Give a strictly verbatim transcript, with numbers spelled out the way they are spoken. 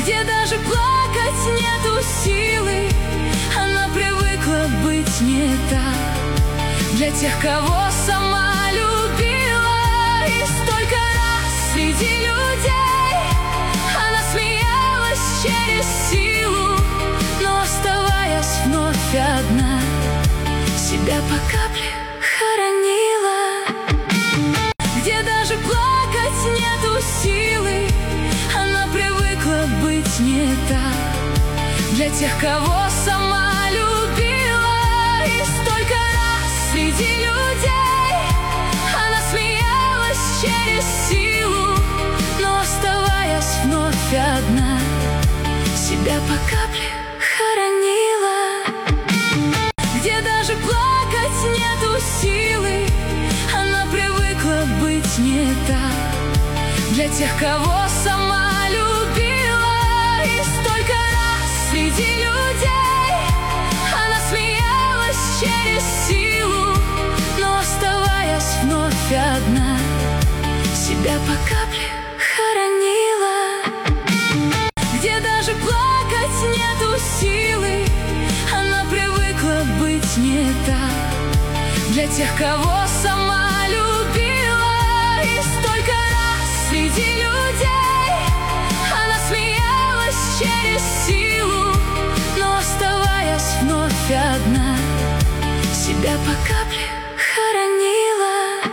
где даже плакать нету силы. Она привыкла быть не так для тех, кого сама любила. И столько раз среди людей она смеялась через силу, но оставаясь вновь одна, себя по капле хоронила. Где даже плакать нету силы, она привыкла быть не так для тех, кого сама любила. И столько раз среди людей она смеялась через силу, но оставаясь вновь одна, себя по капле хоронила. Где даже плакать нету силы, она привыкла быть не так для тех, кого сама любила. И столько раз среди людей она смеялась через силу, но оставаясь вновь одна, себя по капле хоронила. Где даже плакать нету силы, она привыкла быть не так для тех, кого сама любила. И столько раз среди людей